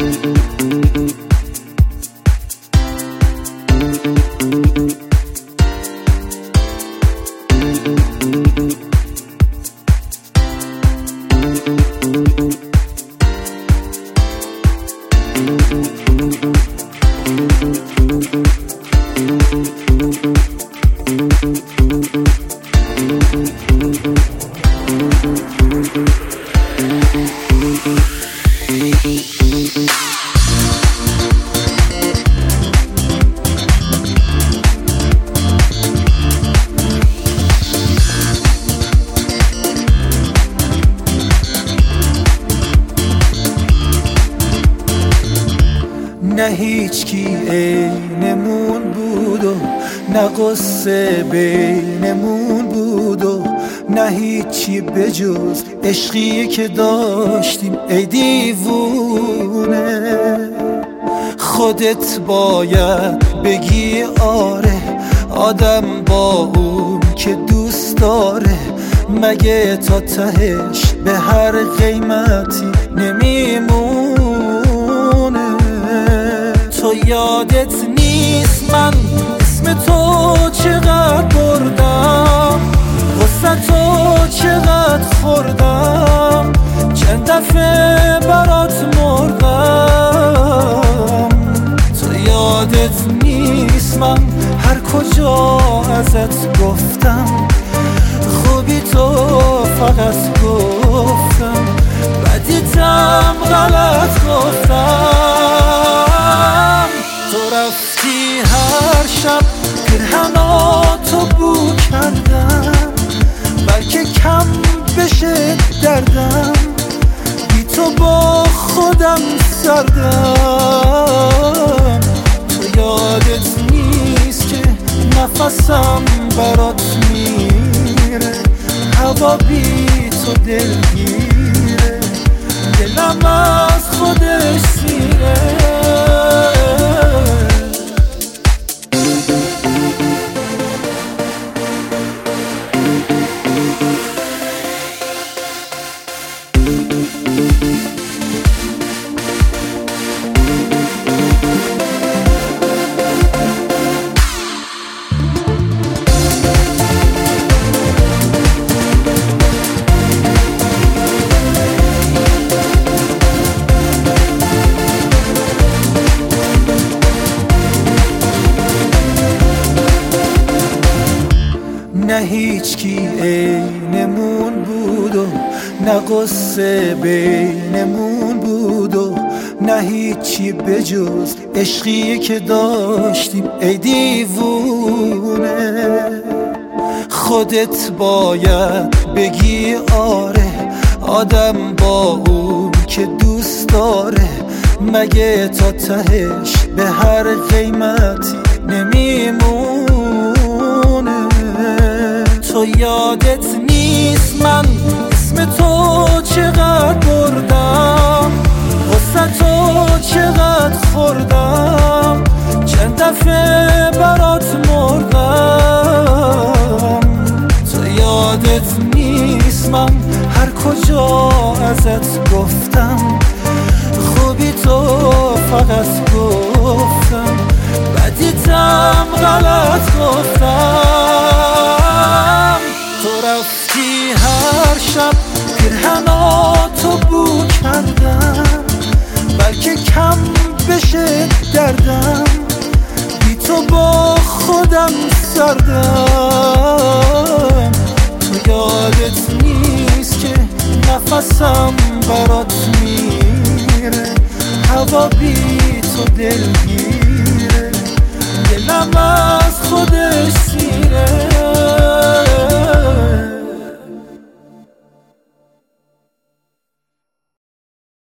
نه هیچکی عینمون بود و نه قصه بینمون بود و نه هیچی بجز عشقی که داشتیم ای دیوونه. خودت باید بگی آره آدم با اون که دوست داره مگه تا تهش به هر قیمتی نمیمونه. تو یادت نیست من اسم تو چقدر بردم غصه تو چقدر خوردم چند دفعه برات مردم. تو یادت نیست من هر کجا ازت گفتم خوبی تو فقط گفتم بدیتم غلط گفتم. تو رفتی هر شب پیرهناتو بو کردم بلکه کم بشه دردم بی تو با خودم سردم. تو یادت نیست که نفسم برات میره هوا بی تو دلگیره دلم از خودش سیره. نه هیچکی عینمون بود و نه قصه بینمون بود و نه هیچی بجز عشقی که داشتیم ای دیوونه. خودت باید بگی آره آدم با اون که دوست داره مگه تا تهش به هر قیمتی نمیمونه. تو یادت نیست من اسم تو چقدر بردم غصه تو چقدر خوردم چند دفعه برات مردم. تو یادت نیست من هر کجا ازت گفتم خوبی تو فقط گفتم بدیتم غلط گفتم. تو رفتی هر شب پیرهناتو بو کردم بلکه کم بشه دردم بی تو با خودم سردم. تو یادت نیست که نفسم برات میره هوا بی تو دلگیره دلم از خودش